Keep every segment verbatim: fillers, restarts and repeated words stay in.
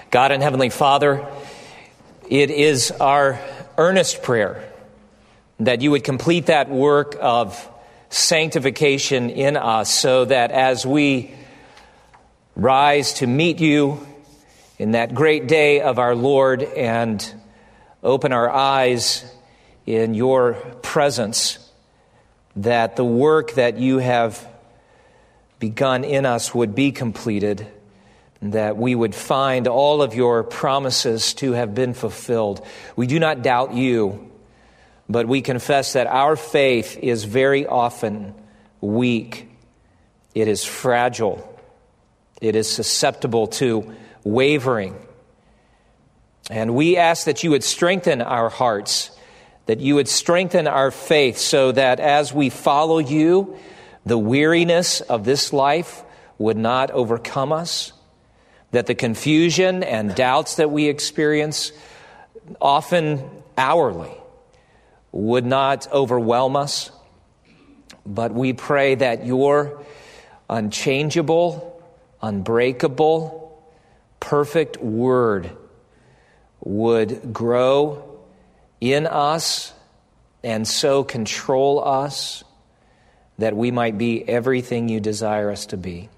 God and Heavenly Father, it is our earnest prayer that you would complete that work of sanctification in us so that as we rise to meet you in that great day of our Lord and open our eyes in your presence, that the work that you have begun in us would be completed, that we would find all of your promises to have been fulfilled. We do not doubt you, but we confess that our faith is very often weak. It is fragile. It is susceptible to wavering. And we ask that you would strengthen our hearts, that you would strengthen our faith so that as we follow you, the weariness of this life would not overcome us, that the confusion and doubts that we experience, often hourly, would not overwhelm us. But we pray that your unchangeable, unbreakable, perfect word would grow in us and so control us that we might be everything you desire us to be.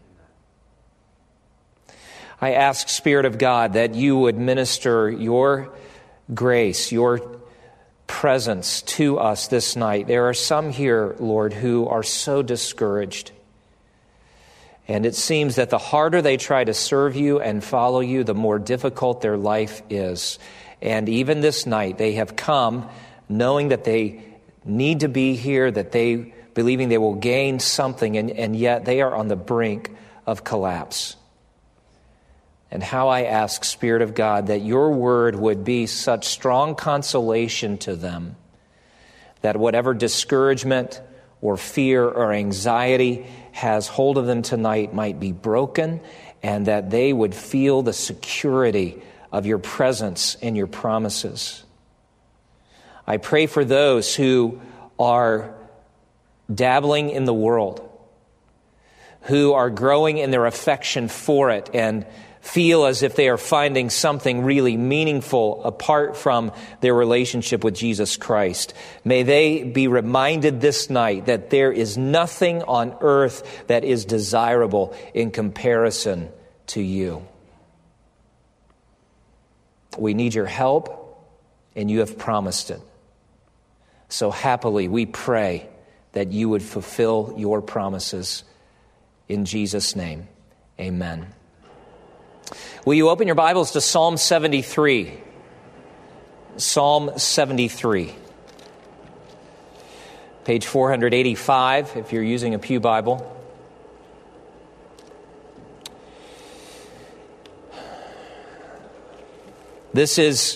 I ask, Spirit of God, that you would minister your grace, your presence to us this night. There are some here, Lord, who are so discouraged. And it seems that the harder they try to serve you and follow you, the more difficult their life is. And even this night, they have come knowing that they need to be here, that they believing they will gain something, and, and yet they are on the brink of collapse. And how I ask, Spirit of God, that your word would be such strong consolation to them, that whatever discouragement or fear or anxiety has hold of them tonight might be broken, and that they would feel the security of your presence and your promises. I pray for those who are dabbling in the world, who are growing in their affection for it and feel as if they are finding something really meaningful apart from their relationship with Jesus Christ. May they be reminded this night that there is nothing on earth that is desirable in comparison to you. We need your help, and you have promised it. So happily we pray that you would fulfill your promises. In Jesus' name, amen. Will you open your Bibles to Psalm seventy-three? Psalm seventy-three. Page four eighty-five, if you're using a pew Bible. This is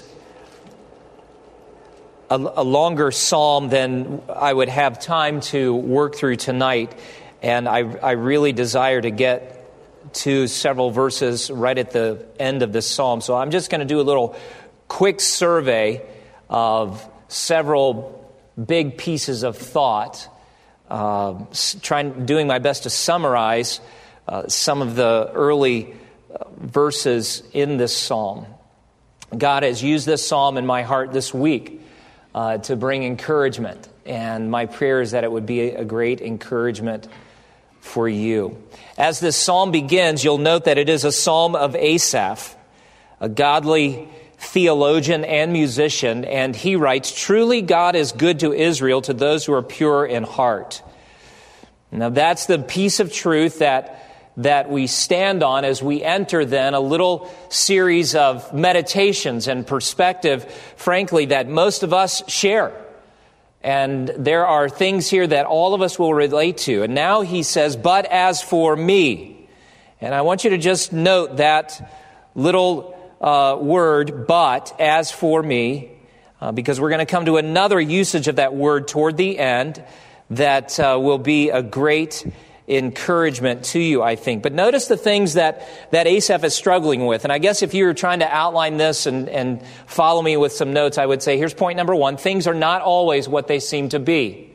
a, a longer psalm than I would have time to work through tonight, and I, I really desire to get to several verses right at the end of this psalm. So I'm just going to do a little quick survey of several big pieces of thought, uh, trying, doing my best to summarize uh, some of the early uh, verses in this psalm. God has used this psalm in my heart this week uh, to bring encouragement, and my prayer is that it would be a great encouragement for you. As this psalm begins, you'll note that it is a psalm of Asaph, a godly theologian and musician, and he writes, "Truly God is good to Israel, to those who are pure in heart." Now that's the piece of truth that that we stand on as we enter then a little series of meditations and perspective, frankly, that most of us share. And there are things here that all of us will relate to. And now he says, "But as for me," and I want you to just note that little uh, word, "but as for me," uh, because we're going to come to another usage of that word toward the end that uh, will be a great encouragement to you, I think. But notice the things that, that Asaph is struggling with. And I guess if you were trying to outline this and, and follow me with some notes, I would say, here's point number one. Things are not always what they seem to be.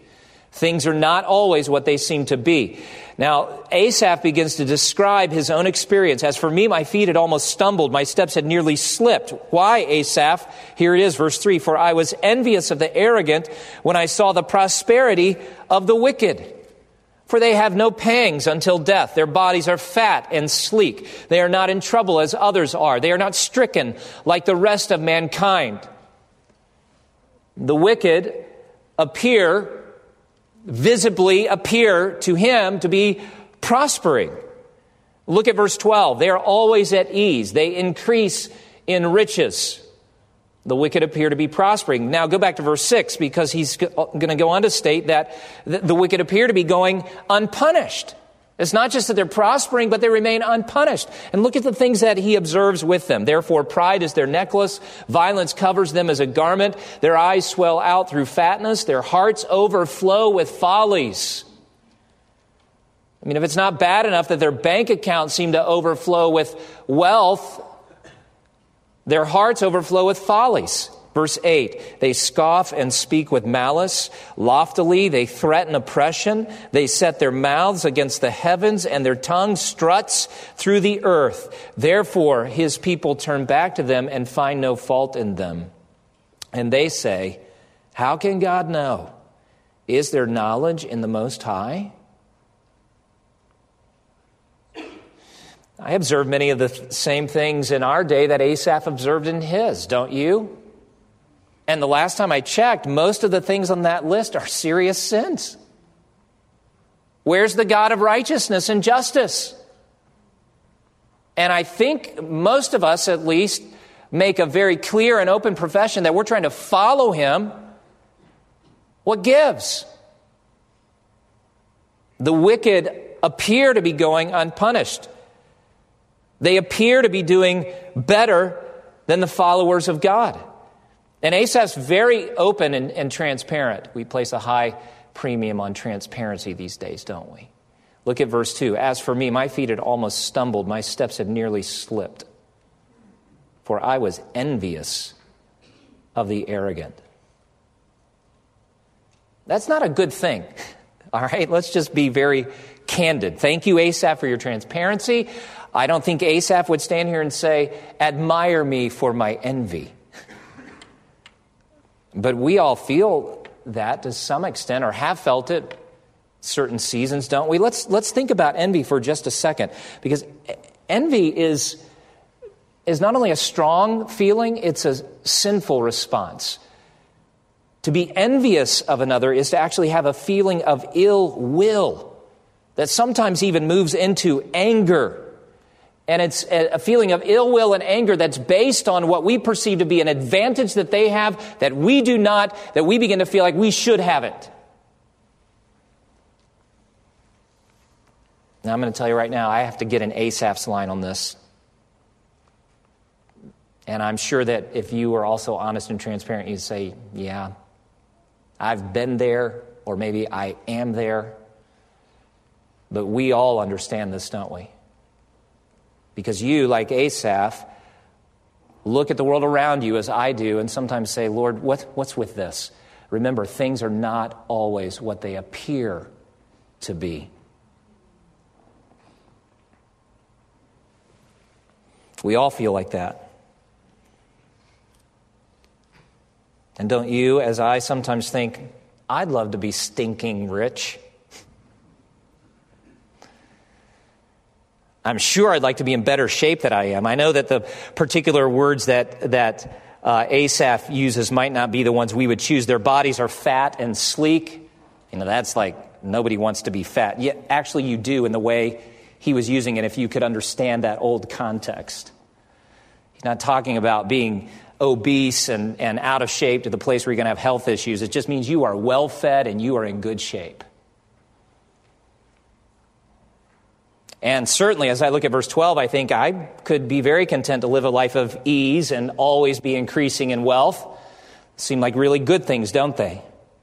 Things are not always what they seem to be. Now, Asaph begins to describe his own experience. As for me, my feet had almost stumbled. My steps had nearly slipped. Why, Asaph? Here it is, verse three. For I was envious of the arrogant when I saw the prosperity of the wicked. For they have no pangs until death. Their bodies are fat and sleek. They are not in trouble as others are. They are not stricken like the rest of mankind. The wicked appear visibly appear to him to be prospering. Look at verse twelve. They are always at ease. They increase in riches. The wicked appear to be prospering. Now go back to verse six, because he's going to go on to state that the wicked appear to be going unpunished. It's not just that they're prospering, but they remain unpunished. And look at the things that he observes with them. Therefore, pride is their necklace. Violence covers them as a garment. Their eyes swell out through fatness. Their hearts overflow with follies. I mean, if it's not bad enough that their bank accounts seem to overflow with wealth, their hearts overflow with follies. Verse eight, they scoff and speak with malice. Loftily, they threaten oppression. They set their mouths against the heavens, and their tongue struts through the earth. Therefore, his people turn back to them and find no fault in them. And they say, how can God know? Is there knowledge in the Most High? I observe many of the same things in our day that Asaph observed in his, don't you? And the last time I checked, most of the things on that list are serious sins. Where's the God of righteousness and justice? And I think most of us, at least, make a very clear and open profession that we're trying to follow him. What gives? The wicked appear to be going unpunished. They appear to be doing better than the followers of God. And Asaph's very open and, and transparent. We place a high premium on transparency these days, don't we? Look at verse two. As for me, my feet had almost stumbled. My steps had nearly slipped. For I was envious of the arrogant. That's not a good thing. All right, let's just be very candid. Thank you, Asaph, for your transparency. I don't think Asaph would stand here and say, admire me for my envy. But we all feel that to some extent, or have felt it certain seasons, don't we? Let's let's think about envy for just a second, because envy is is not only a strong feeling, it's a sinful response. To be envious of another is to actually have a feeling of ill will that sometimes even moves into anger. And it's a feeling of ill will and anger that's based on what we perceive to be an advantage that they have that we do not, that we begin to feel like we should have it. Now I'm going to tell you right now, I have to get an Asaph's line on this. And I'm sure that if you were also honest and transparent, you'd say, yeah, I've been there, or maybe I am there. But we all understand this, don't we? Because you, like Asaph, look at the world around you as I do and sometimes say, Lord, what, what's with this? Remember, things are not always what they appear to be. We all feel like that. And don't you, as I sometimes think, I'd love to be stinking rich. I'm sure I'd like to be in better shape than I am. I know that the particular words that that uh, Asaph uses might not be the ones we would choose. Their bodies are fat and sleek. You know, that's like nobody wants to be fat. Yet, actually, you do in the way he was using it if you could understand that old context. He's not talking about being obese and, and out of shape to the place where you're going to have health issues. It just means you are well-fed and you are in good shape. And certainly, as I look at verse twelve, I think I could be very content to live a life of ease and always be increasing in wealth. Seem like really good things, don't they?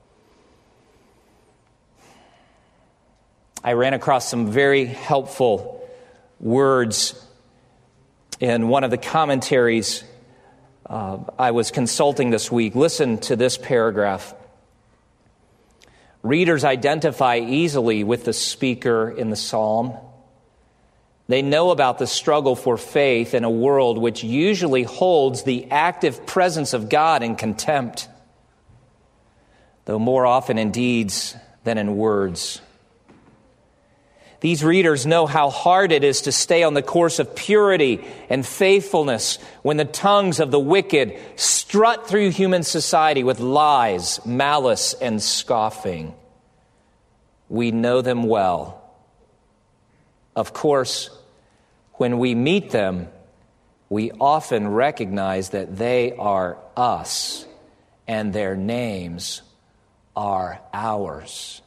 I ran across some very helpful words in one of the commentaries uh, I was consulting this week. Listen to this paragraph. Readers identify easily with the speaker in the psalm. They know about the struggle for faith in a world which usually holds the active presence of God in contempt, though more often in deeds than in words. These readers know how hard it is to stay on the course of purity and faithfulness when the tongues of the wicked strut through human society with lies, malice, and scoffing. We know them well. Of course, when we meet them, we often recognize that they are us and their names are ours.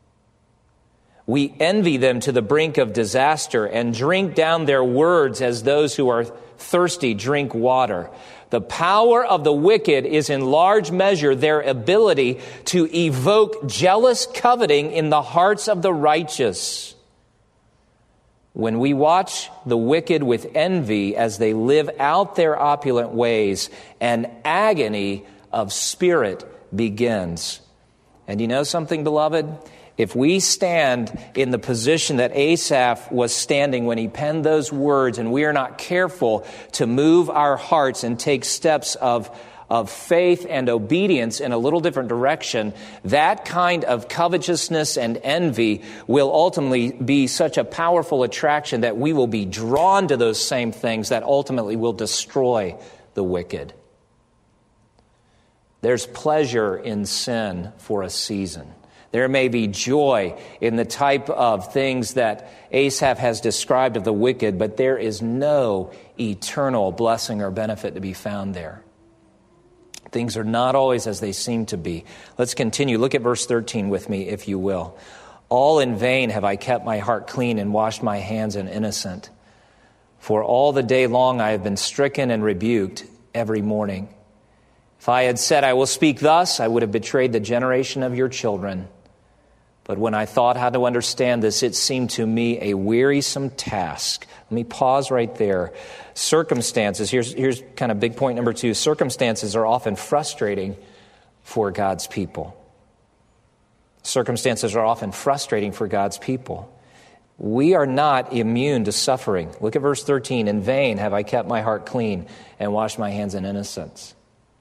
We envy them to the brink of disaster and drink down their words as those who are thirsty drink water. The power of the wicked is in large measure their ability to evoke jealous coveting in the hearts of the righteous. When we watch the wicked with envy as they live out their opulent ways, an agony of spirit begins. And you know something, beloved? If we stand in the position that Asaph was standing when he penned those words, and we are not careful to move our hearts and take steps of, of faith and obedience in a little different direction, that kind of covetousness and envy will ultimately be such a powerful attraction that we will be drawn to those same things that ultimately will destroy the wicked. There's pleasure in sin for a season. There may be joy in the type of things that Asaph has described of the wicked, but there is no eternal blessing or benefit to be found there. Things are not always as they seem to be. Let's continue. Look at verse thirteen with me, if you will. All in vain have I kept my heart clean and washed my hands in innocent. For all the day long I have been stricken and rebuked every morning. If I had said, I will speak thus, I would have betrayed the generation of your children. But when I thought how to understand this, it seemed to me a wearisome task. Let me pause right there. Circumstances, here's, here's kind of big point number two. Circumstances are often frustrating for God's people. Circumstances are often frustrating for God's people. We are not immune to suffering. Look at verse thirteen. In vain have I kept my heart clean and washed my hands in innocence.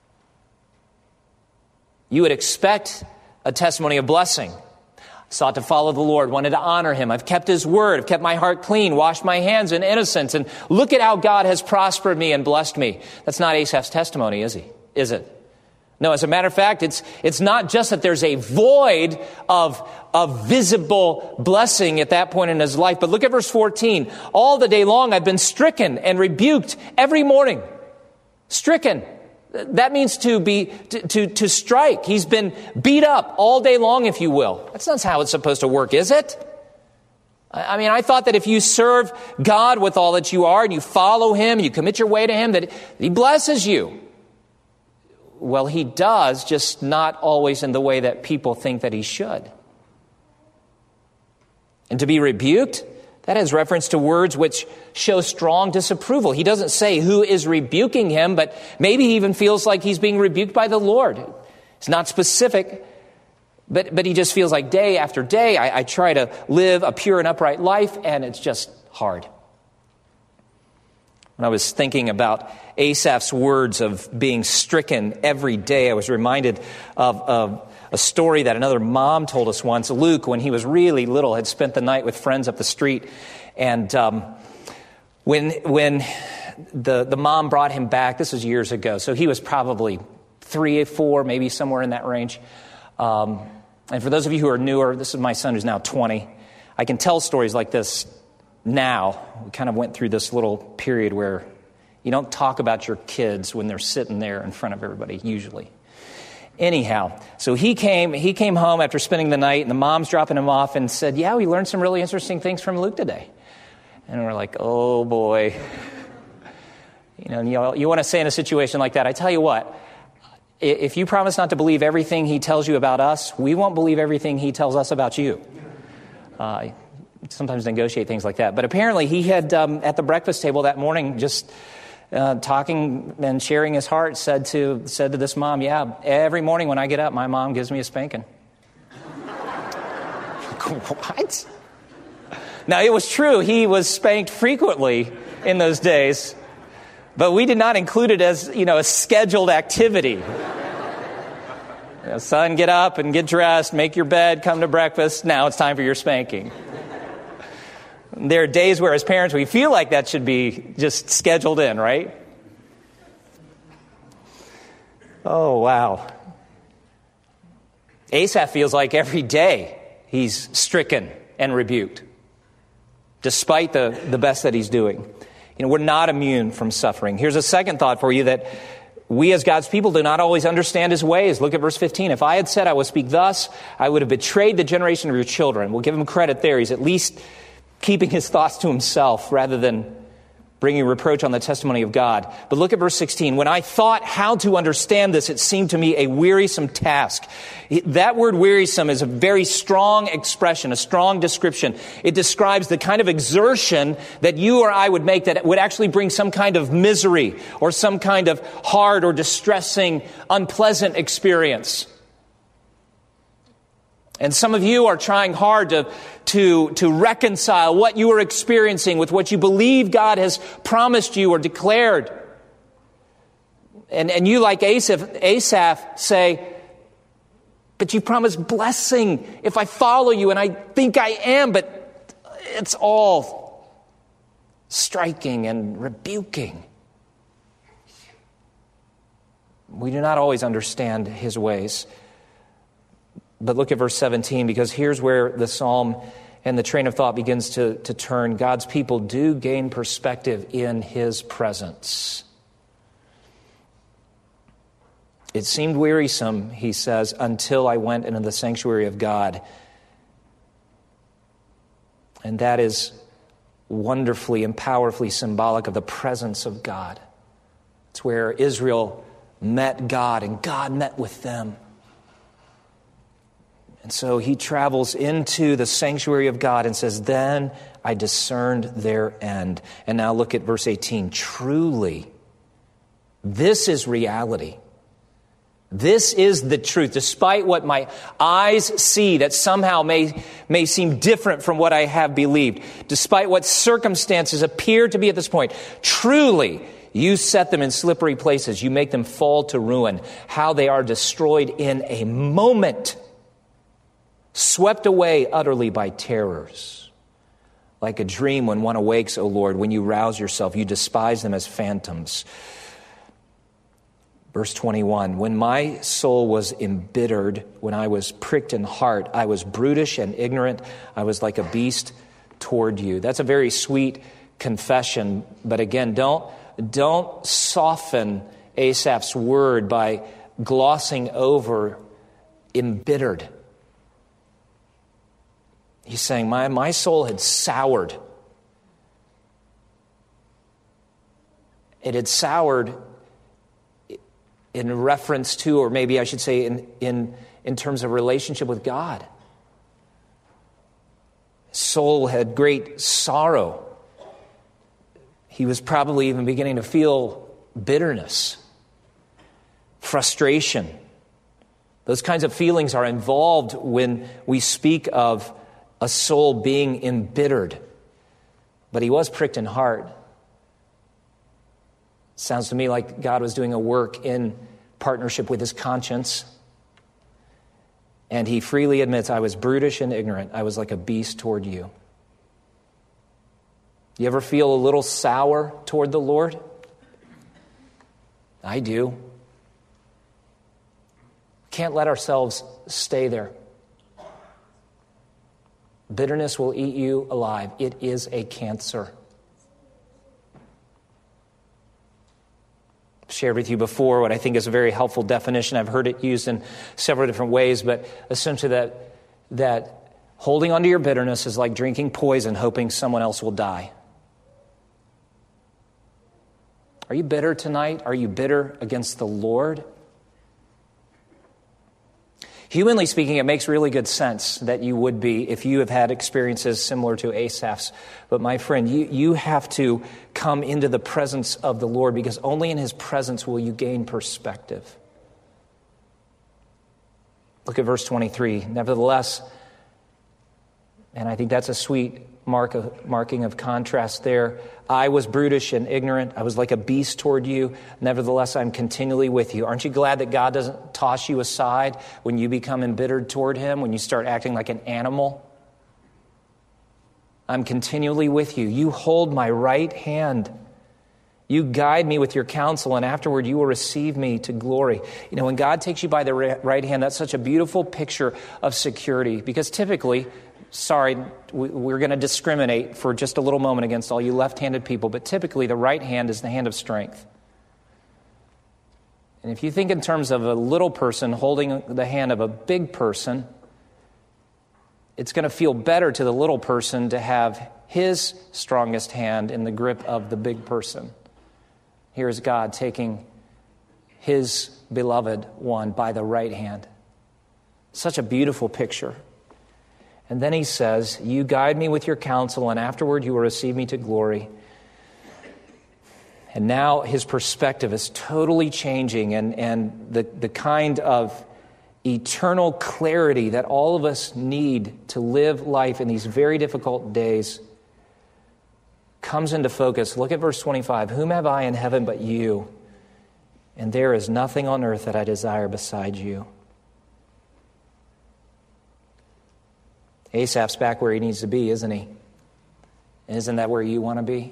You would expect a testimony of blessing. Sought to follow the Lord, wanted to honor Him. I've kept His word. I've kept my heart clean, washed my hands in innocence. And look at how God has prospered me and blessed me. That's not Asaph's testimony, is he? Is it? No, as a matter of fact, it's it's not just that there's a void of, of visible blessing at that point in his life. But look at verse fourteen. All the day long I've been stricken and rebuked every morning. Stricken. That means to be to, to to strike. He's been beat up all day long, if you will. That's not how it's supposed to work, is it? I mean, I thought that if you serve God with all that you are and you follow Him, you commit your way to Him, that He blesses you. Well, He does, just not always in the way that people think that He should. And to be rebuked, that has reference to words which show strong disapproval. He doesn't say who is rebuking him, but maybe he even feels like he's being rebuked by the Lord. It's not specific, but, but he just feels like day after day, I, I try to live a pure and upright life, and it's just hard. When I was thinking about Asaph's words of being stricken every day, I was reminded of, of a story that another mom told us once. Luke, when he was really little, had spent the night with friends up the street. And um, when when the, the mom brought him back, this was years ago, so he was probably three, four, maybe somewhere in that range. Um, and for those of you who are newer, this is my son who's now twenty. I can tell stories like this now. We kind of went through this little period where you don't talk about your kids when they're sitting there in front of everybody, usually. Anyhow, so he came he came home after spending the night, and the mom's dropping him off and said, yeah, we learned some really interesting things from Luke today. And we're like, oh, boy. You know, you, you want to say in a situation like that, I tell you what, if you promise not to believe everything he tells you about us, we won't believe everything he tells us about you. Uh, sometimes negotiate things like that. But apparently he had, um, at the breakfast table that morning, just uh, talking and sharing his heart, said to said to this mom, yeah, every morning when I get up, my mom gives me a spanking. What? Now, it was true. He was spanked frequently in those days, but we did not include it as, you know, a scheduled activity. You know, son, get up and get dressed, make your bed, come to breakfast. Now it's time for your spanking. There are days where as parents we feel like that should be just scheduled in, right? Oh, wow. Asaph feels like every day he's stricken and rebuked, despite the, the best that he's doing. You know, we're not immune from suffering. Here's a second thought for you, that we as God's people do not always understand his ways. Look at verse fifteen. If I had said I will speak thus, I would have betrayed the generation of your children. We'll give him credit there. He's at least keeping his thoughts to himself rather than bringing reproach on the testimony of God. But look at verse sixteen. When I thought how to understand this, it seemed to me a wearisome task. That word wearisome is a very strong expression, a strong description. It describes the kind of exertion that you or I would make that would actually bring some kind of misery or some kind of hard or distressing, unpleasant experience. And some of you are trying hard to, to, to reconcile what you are experiencing with what you believe God has promised you or declared. And, and you, like Asaph, Asaph, say, but you promised blessing if I follow you, and I think I am, but it's all striking and rebuking. We do not always understand his ways. But look at verse seventeen, because here's where the psalm and the train of thought begins to, to turn. God's people do gain perspective in his presence. It seemed wearisome, he says, until I went into the sanctuary of God. And that is wonderfully and powerfully symbolic of the presence of God. It's where Israel met God and God met with them. And so he travels into the sanctuary of God and says, then I discerned their end. And now look at verse eighteen. Truly, this is reality. This is the truth. Despite what my eyes see that somehow may, may seem different from what I have believed, despite what circumstances appear to be at this point, truly, you set them in slippery places. You make them fall to ruin. How they are destroyed in a moment. Swept away utterly by terrors. Like a dream when one awakes, O Lord, when you rouse yourself, you despise them as phantoms. Verse twenty-one, when my soul was embittered, when I was pricked in heart, I was brutish and ignorant, I was like a beast toward you. That's a very sweet confession, but again, don't, don't soften Asaph's word by glossing over embittered. He's saying, my, my soul had soured. It had soured in reference to, or maybe I should say in, in, in terms of relationship with God. His soul had great sorrow. He was probably even beginning to feel bitterness, frustration. Those kinds of feelings are involved when we speak of a soul being embittered. But he was pricked in heart. Sounds to me like God was doing a work in partnership with his conscience. And he freely admits, I was brutish and ignorant. I was like a beast toward you. You ever feel a little sour toward the Lord? I do. Can't let ourselves stay there. Bitterness will eat you alive. It is a cancer. I've shared with you before what I think is a very helpful definition. I've heard it used in several different ways, but essentially that, that holding onto your bitterness is like drinking poison, hoping someone else will die. Are you bitter tonight? Are you bitter against the Lord? Humanly speaking, it makes really good sense that you would be if you have had experiences similar to Asaph's. But my friend, you, you have to come into the presence of the Lord, because only in his presence will you gain perspective. Look at verse twenty-three. Nevertheless, And I think that's a sweet mark of, marking of contrast there. I was brutish and ignorant. I was like a beast toward you. Nevertheless, I'm continually with you. Aren't you glad that God doesn't toss you aside when you become embittered toward him, when you start acting like an animal? I'm continually with you. You hold my right hand. You guide me with your counsel, and afterward you will receive me to glory. You know, when God takes you by the right hand, that's such a beautiful picture of security, because typically, sorry, we're going to discriminate for just a little moment against all you left-handed people, but typically the right hand is the hand of strength. And if you think in terms of a little person holding the hand of a big person, it's going to feel better to the little person to have his strongest hand in the grip of the big person. Here's God taking his beloved one by the right hand. Such a beautiful picture. And then he says, you guide me with your counsel, and afterward you will receive me to glory. And now his perspective is totally changing, and, and the, the kind of eternal clarity that all of us need to live life in these very difficult days comes into focus. Look at verse twenty-five. Whom have I in heaven but you? And there is nothing on earth that I desire beside you. Asaph's back where he needs to be, isn't he? Isn't that where you want to be?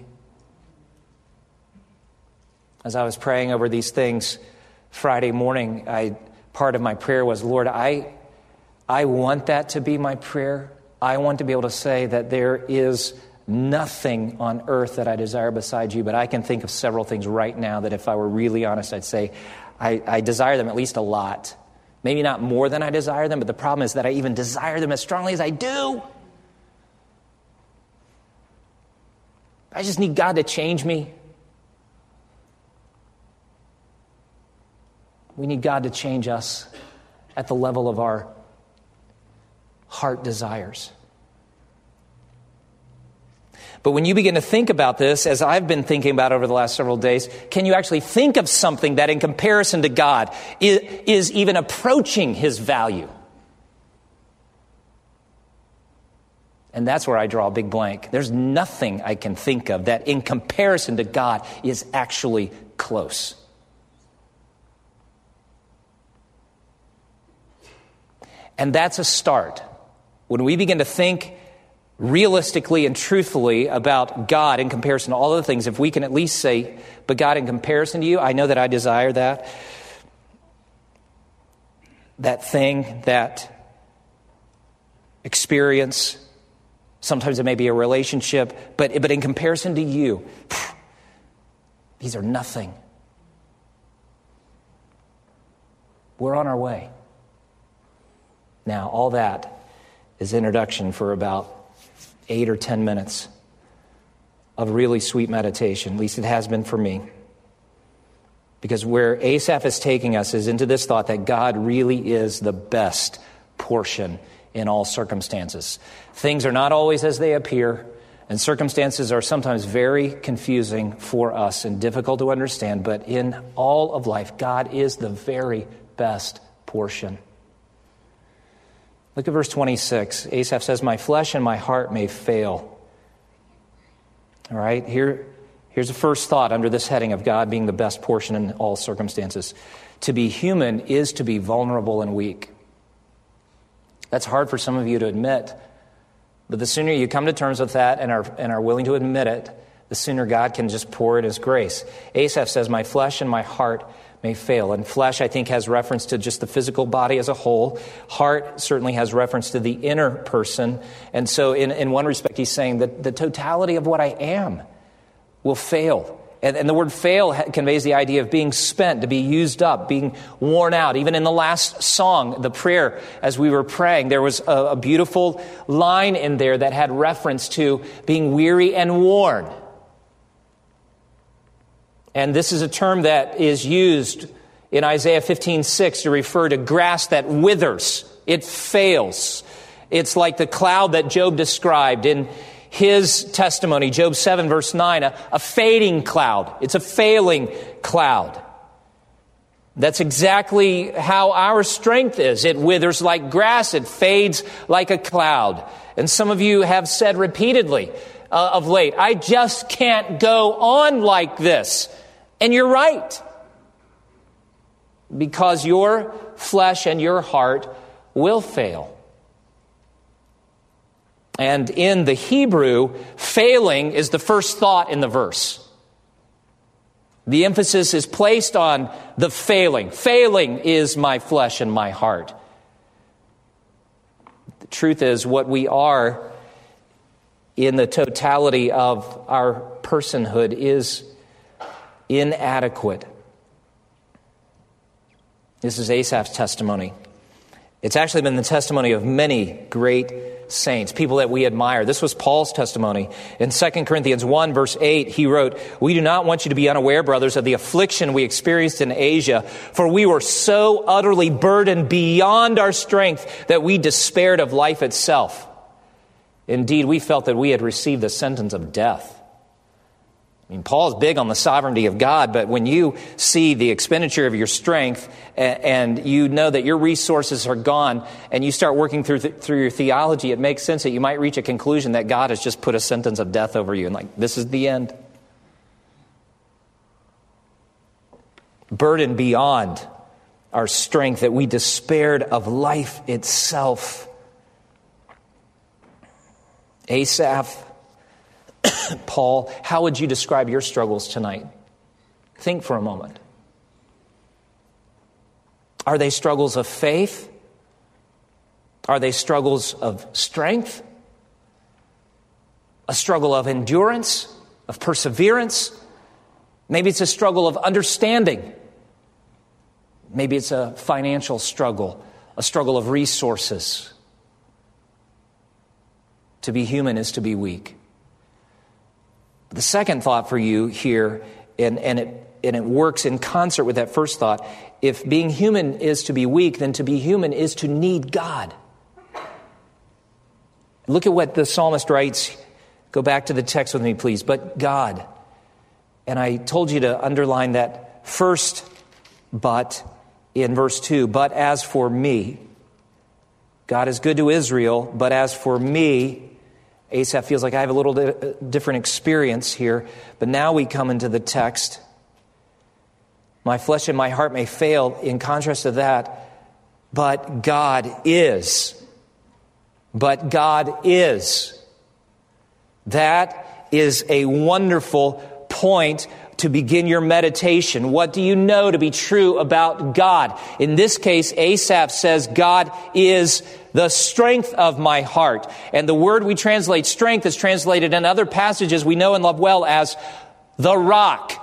As I was praying over these things Friday morning, I part of my prayer was, Lord, I, I want that to be my prayer. I want to be able to say that there is nothing on earth that I desire beside you, but I can think of several things right now that if I were really honest, I'd say I, I desire them at least a lot. Maybe not more than I desire them, but the problem is that I even desire them as strongly as I do. I just need God to change me. We need God to change us at the level of our heart desires. But when you begin to think about this, as I've been thinking about over the last several days, can you actually think of something that in comparison to God is, is even approaching his value? And that's where I draw a big blank. There's nothing I can think of that in comparison to God is actually close. And that's a start. When we begin to think realistically and truthfully about God in comparison to all other things, if we can at least say, but God, in comparison to you, I know that I desire that. That thing, that experience. Sometimes it may be a relationship, but, but in comparison to you, these are nothing. We're on our way. Now, all that is introduction for about eight or ten minutes of really sweet meditation. At least it has been for me. Because where Asaph is taking us is into this thought that God really is the best portion in all circumstances. Things are not always as they appear, and circumstances are sometimes very confusing for us and difficult to understand, but in all of life, God is the very best portion. Look at verse twenty-six. Asaph says, my flesh and my heart may fail. All right, here, here's the first thought under this heading of God being the best portion in all circumstances. To be human is to be vulnerable and weak. That's hard for some of you to admit, but the sooner you come to terms with that and are, and are willing to admit it, the sooner God can just pour in his grace. Asaph says, my flesh and my heart may fail. And flesh, I think, has reference to just the physical body as a whole. Heart certainly has reference to the inner person. And so in, in one respect, he's saying that the totality of what I am will fail. And, and the word fail conveys the idea of being spent, to be used up, being worn out. Even in the last song, the prayer, as we were praying, there was a, a beautiful line in there that had reference to being weary and worn. And this is a term that is used in Isaiah fifteen six to refer to grass that withers. It fails. It's like the cloud that Job described in his testimony, Job seven verse nine, a, a fading cloud. It's a failing cloud. That's exactly how our strength is. It withers like grass. It fades like a cloud. And some of you have said repeatedly uh, of late, I just can't go on like this. And you're right. Because your flesh and your heart will fail. And in the Hebrew, failing is the first thought in the verse. The emphasis is placed on the failing. Failing is my flesh and my heart. The truth is, what we are in the totality of our personhood is inadequate. This is Asaph's testimony. It's actually been the testimony of many great saints, people that we admire. This was Paul's testimony. In Second Corinthians one, verse eight, he wrote, "We do not want you to be unaware, brothers, of the affliction we experienced in Asia, for we were so utterly burdened beyond our strength that we despaired of life itself. Indeed, we felt that we had received the sentence of death." I mean, Paul's big on the sovereignty of God, but when you see the expenditure of your strength and you know that your resources are gone and you start working through through your theology, it makes sense that you might reach a conclusion that God has just put a sentence of death over you and like, this is the end. Burdened beyond our strength that we despaired of life itself. Asaph, Paul, how would you describe your struggles tonight? Think for a moment. Are they struggles of faith? Are they struggles of strength? A struggle of endurance, of perseverance? Maybe it's a struggle of understanding. Maybe it's a financial struggle, a struggle of resources. To be human is to be weak. The second thought for you here, and, and, it, and it works in concert with that first thought, if being human is to be weak, then to be human is to need God. Look at what the psalmist writes. Go back to the text with me, please. But God. And I told you to underline that first but in verse two. But as for me, God is good to Israel, but as for me, Asaph feels like I have a little di- different experience here. But now we come into the text. My flesh and my heart may fail. In contrast to that, but God is. But God is. That is a wonderful point to begin your meditation. What do you know to be true about God? In this case, Asaph says, God is the strength of my heart. And the word we translate strength is translated in other passages we know and love well as the rock.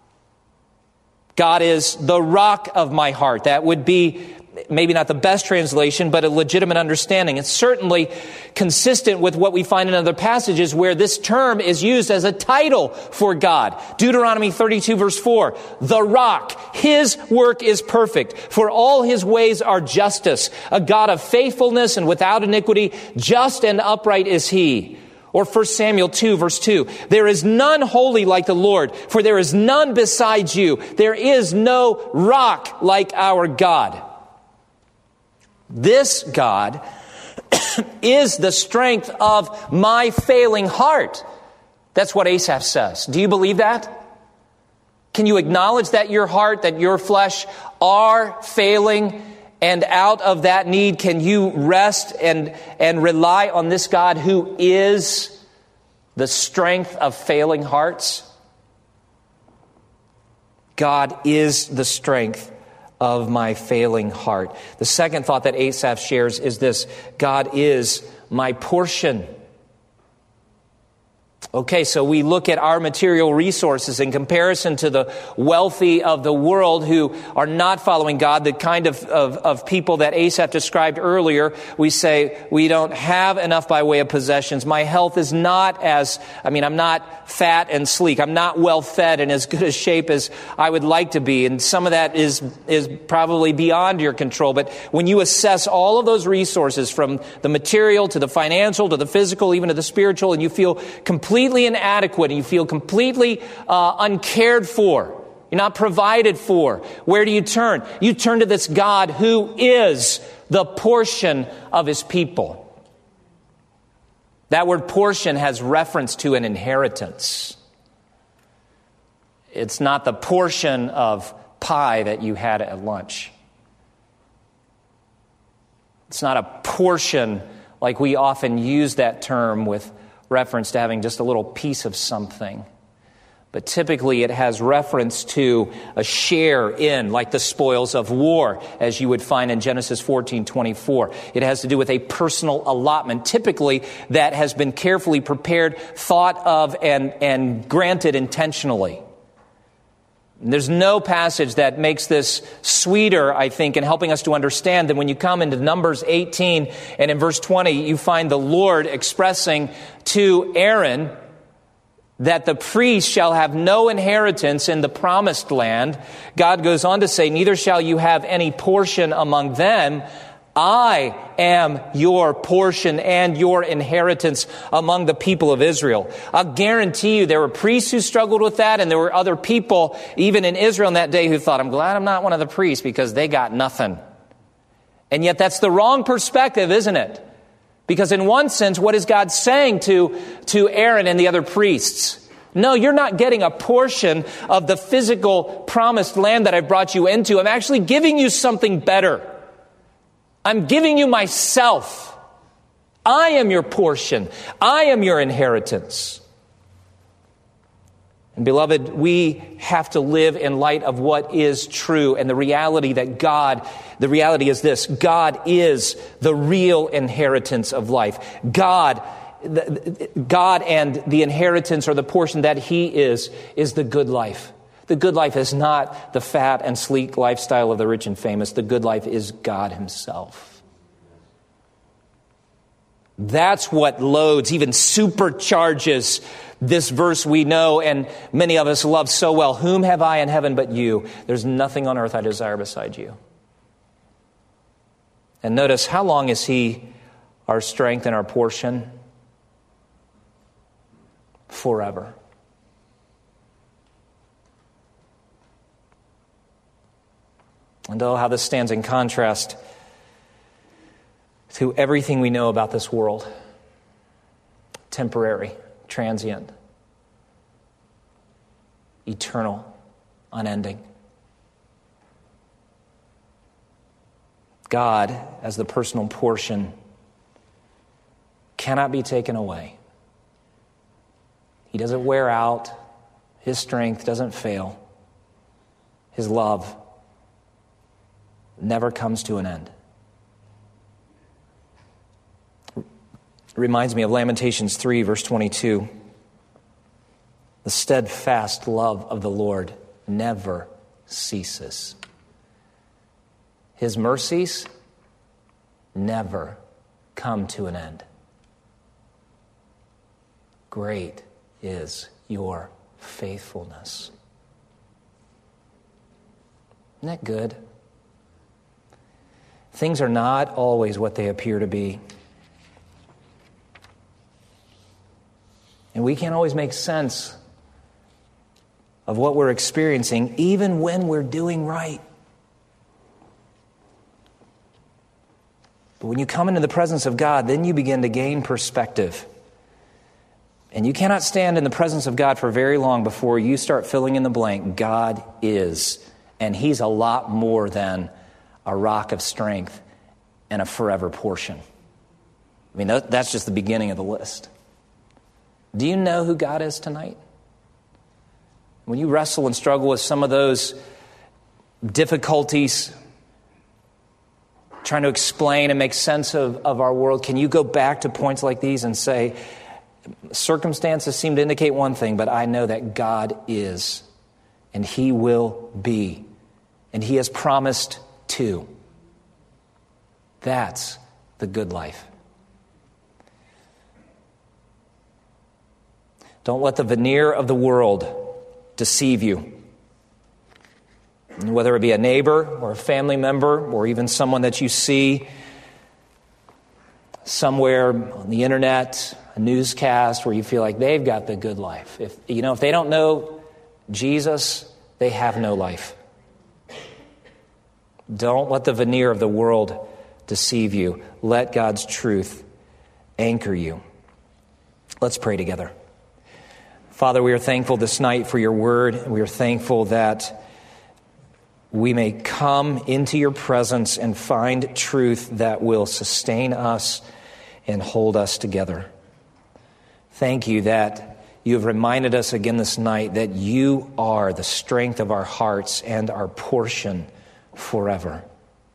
God is the rock of my heart. That would be maybe not the best translation, but a legitimate understanding. It's certainly consistent with what we find in other passages where this term is used as a title for God. Deuteronomy thirty-two verse four, the rock, his work is perfect, for all his ways are justice, a God of faithfulness and without iniquity, just and upright is he. Or First Samuel two verse two, there is none holy like the Lord, for there is none besides you. There is no rock like our God. This God is the strength of my failing heart. That's what Asaph says. Do you believe that? Can you acknowledge that your heart, that your flesh are failing, and out of that need can you rest and, and rely on this God who is the strength of failing hearts? God is the strength of my failing heart. The second thought that Asaph shares is this: God is my portion. Okay, so we look at our material resources in comparison to the wealthy of the world who are not following God, the kind of, of, of people that Asaph described earlier. We say, we don't have enough by way of possessions. My health is not as, I mean, I'm not fat and sleek. I'm not well fed and as good a shape as I would like to be. And some of that is, is probably beyond your control. But when you assess all of those resources, from the material to the financial to the physical, even to the spiritual, and you feel completely completely inadequate and you feel completely uh, uncared for You're not provided for. Where do you turn? You turn to this God who is the portion of his people. That word portion has reference to an inheritance. It's not the portion of pie that you had at lunch. It's not a portion like we often use that term with reference to having just a little piece of something. But typically it has reference to a share in, like the spoils of war, as you would find in Genesis fourteen twenty-four. It has to do with a personal allotment, typically that has been carefully prepared, thought of, and, and granted intentionally. There's no passage that makes this sweeter, I think, in helping us to understand than when you come into Numbers eighteen and in verse twenty, you find the Lord expressing to Aaron that the priest shall have no inheritance in the promised land. God goes on to say, neither shall you have any portion among them. I am your portion and your inheritance among the people of Israel. I'll guarantee you there were priests who struggled with that, and there were other people, even in Israel in that day, who thought, I'm glad I'm not one of the priests because they got nothing. And yet that's the wrong perspective, isn't it? Because in one sense, what is God saying to, to Aaron and the other priests? No, you're not getting a portion of the physical promised land that I've brought you into. I'm actually giving you something better. I'm giving you myself. I am your portion. I am your inheritance. And beloved, we have to live in light of what is true and the reality that God, the reality is this, God is the real inheritance of life. God, God and the inheritance or the portion that he is, is the good life. The good life is not the fat and sleek lifestyle of the rich and famous. The good life is God himself. That's what loads, even supercharges this verse we know and many of us love so well. Whom have I in heaven but you? There's nothing on earth I desire beside you. And notice, how long is he our strength and our portion? Forever. And oh, how this stands in contrast to everything we know about this world. Temporary, transient, eternal, unending. God, as the personal portion, cannot be taken away. He doesn't wear out. His strength doesn't fail. His love never comes to an end. It reminds me of Lamentations three, verse twenty-two. The steadfast love of the Lord never ceases. His mercies never come to an end. Great is your faithfulness. Isn't that good? Things are not always what they appear to be. And we can't always make sense of what we're experiencing, even when we're doing right. But when you come into the presence of God, then you begin to gain perspective. And you cannot stand in the presence of God for very long before you start filling in the blank. God is, and he's a lot more than a rock of strength and a forever portion. I mean, that's just the beginning of the list. Do you know who God is tonight? When you wrestle and struggle with some of those difficulties, trying to explain and make sense of, of our world, can you go back to points like these and say, circumstances seem to indicate one thing, but I know that God is, and he will be, and he has promised to. That's the good life. Don't let the veneer of the world deceive you. Whether it be a neighbor or a family member or even someone that you see somewhere on the internet, a newscast where you feel like they've got the good life. If you know, if they don't know Jesus, they have no life. Don't let the veneer of the world deceive you. Let God's truth anchor you. Let's pray together. Father, we are thankful this night for your word. We are thankful that we may come into your presence and find truth that will sustain us and hold us together. Thank you that you have reminded us again this night that you are the strength of our hearts and our portion forever.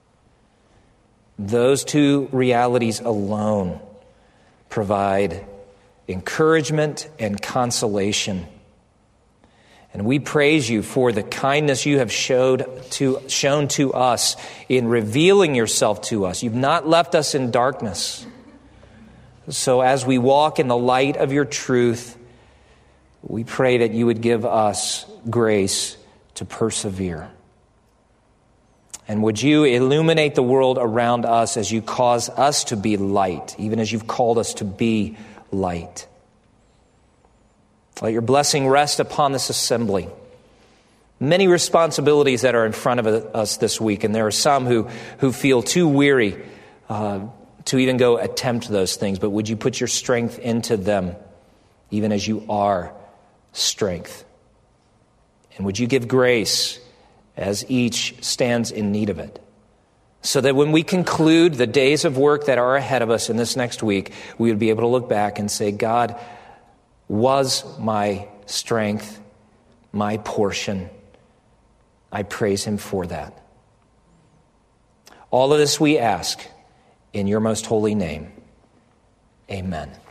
Those two realities alone provide encouragement and consolation. And we praise you for the kindness you have showed to, shown to us in revealing yourself to us. You've not left us in darkness. So as we walk in the light of your truth, we pray that you would give us grace to persevere. And would you illuminate the world around us as you cause us to be light, even as you've called us to be light. Let your blessing rest upon this assembly. Many responsibilities that are in front of us this week, and there are some who, who feel too weary uh, to even go attempt those things. But would you put your strength into them, even as you are strength? And would you give grace as each stands in need of it, so that when we conclude the days of work that are ahead of us in this next week, we would be able to look back and say, God was my strength, my portion. I praise him for that. All of this we ask in your most holy name. Amen.